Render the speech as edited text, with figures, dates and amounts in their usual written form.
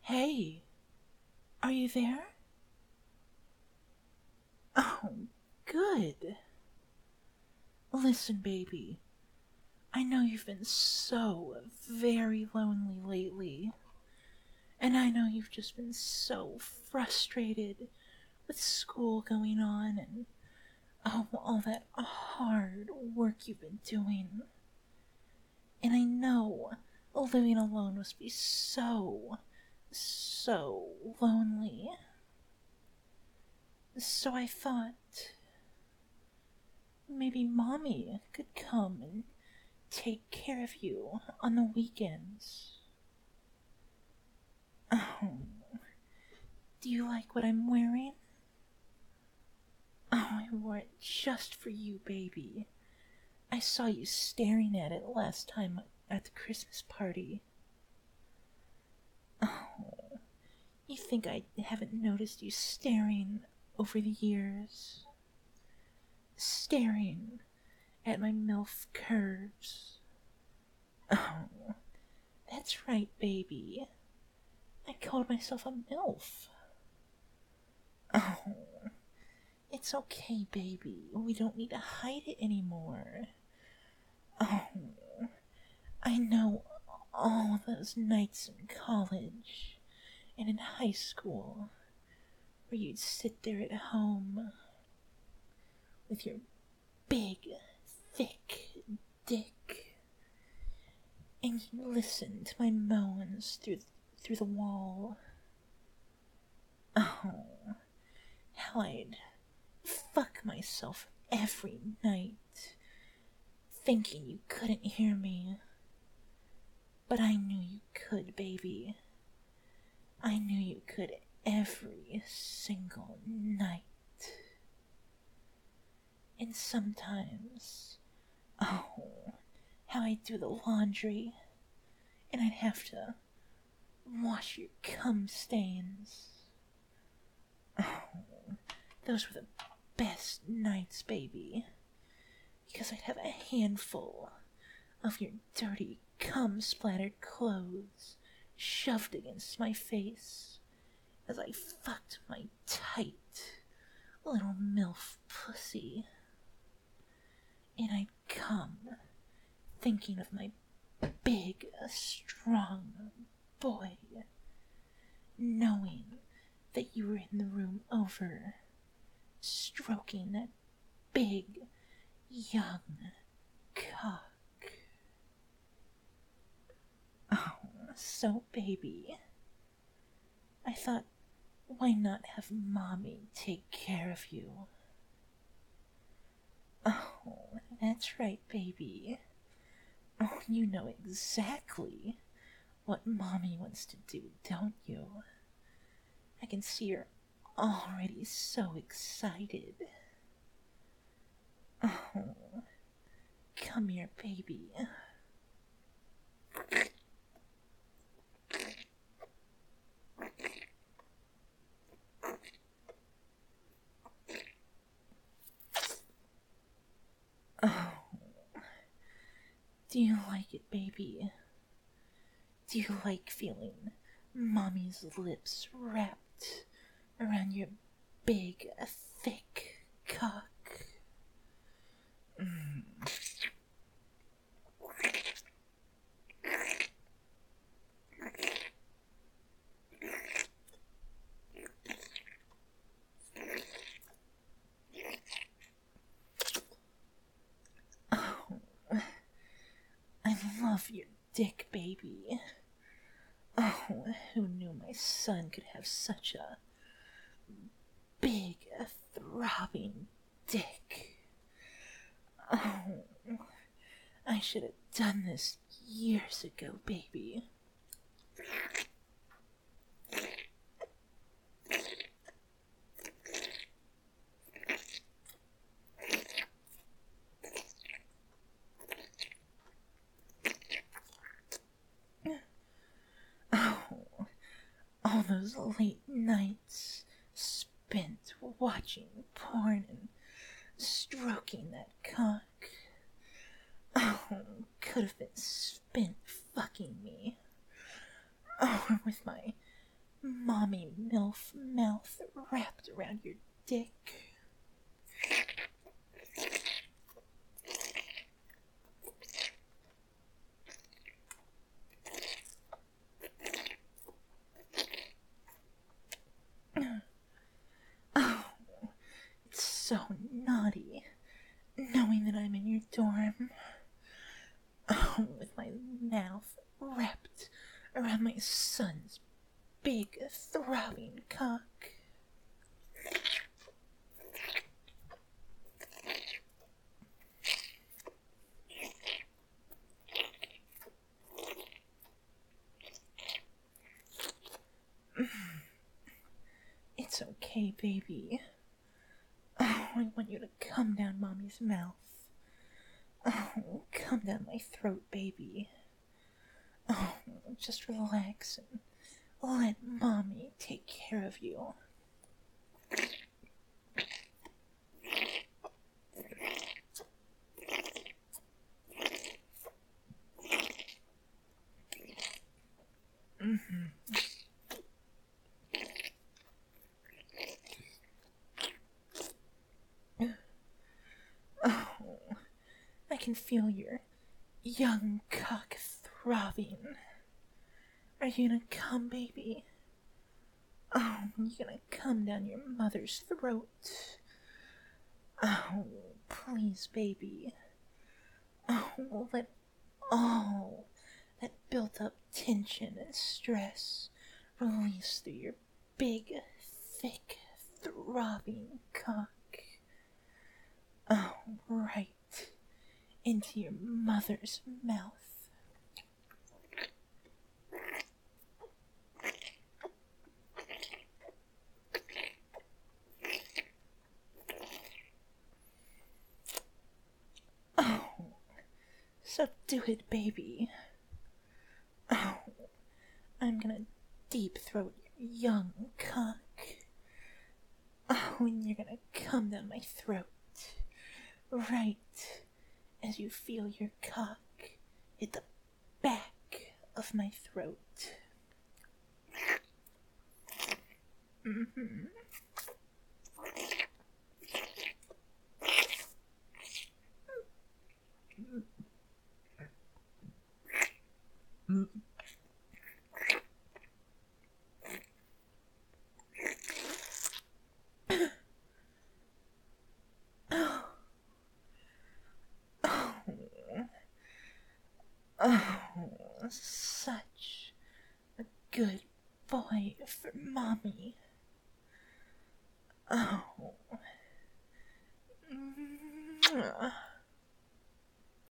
Hey, are you there? Oh, good. Listen, baby, I know you've been so very lonely lately, and I know you've just been so frustrated with school going on and all that hard work you've been doing. And I know living alone must be so lonely. So I thought maybe Mommy could come and take care of you on the weekends. Oh, do you like what I'm wearing? Oh, I wore it just for you, baby. I saw you staring at it last time at the Christmas party. Oh, you think I haven't noticed you staring over the years? Staring at my MILF curves. Oh, that's right, baby. I called myself a MILF. Oh, it's okay, baby. We don't need to hide it anymore. Oh, I know all those nights in college and in high school where you'd sit there at home with your big, thick dick and you'd listen to my moans through the wall. Oh, how I'd fuck myself every night, thinking you couldn't hear me. But I knew you could, baby. I knew you could every single night. And sometimes, oh, how I'd do the laundry, and I'd have to wash your cum stains. Oh, those were the best nights, baby, because I'd have a handful of your dirty, cum splattered clothes shoved against my face as I fucked my tight little MILF pussy. And I'd come thinking of my big, strong boy, knowing that you were in the room over, stroking that big, young cock. Oh, so baby, I thought, why not have Mommy take care of you? Oh, that's right, baby. Oh, you know exactly what Mommy wants to do, don't you? I can see you're already so excited. Oh, come here, baby. Oh, do you like it, baby? Do you like feeling Mommy's lips wrapped around your big, thick cock? Mm. Oh, I love your dick, baby. Oh, who knew my son could have such a big, throbbing dick? Oh, I should have done this years ago, baby. Oh, all those late nights spent watching porn and stroking that cock. Oh, could have been spent fucking me. Or with my mommy MILF mouth wrapped around your dick. Oh, it's so naughty, knowing that I'm in your dorm. Oh, with my mouth wrapped around my son's big, throbbing cock. It's okay, baby. Oh, I want you to come down Mommy's mouth. Oh, come down my throat, baby. Oh, just relax and let Mommy take care of you. Oh, I can feel your young cock throbbing. Are you gonna come, baby? Oh, you gonna come down your mother's throat? Oh, please, baby. Oh, let all that built up tension and stress release through your big, thick, throbbing cock. Oh, right into your mother's mouth. Oh, subdue it, baby. Oh, I'm gonna deep throat your young cock. Oh, and you're gonna come down my throat. Right as you feel your cock hit the back of my throat. Mm-hmm. Oh, such a good boy for Mommy. Oh.